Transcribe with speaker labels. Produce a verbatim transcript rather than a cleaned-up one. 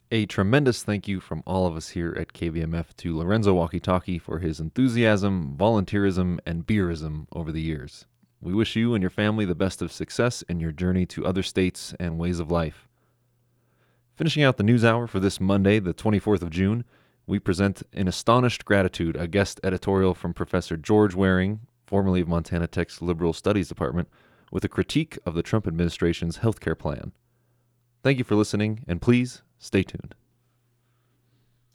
Speaker 1: A tremendous thank you from all of us here at K V M F to Lorenzo Walkie Talkie for his enthusiasm, volunteerism, and beerism over the years. We wish you and your family the best of success in your journey to other states and ways of life. Finishing out the news hour for this Monday, the twenty-fourth of June, we present In Astonished Gratitude, a guest editorial from Professor George Waring, formerly of Montana Tech's Liberal Studies Department, with a critique of the Trump administration's healthcare plan. Thank you for listening, and please stay tuned.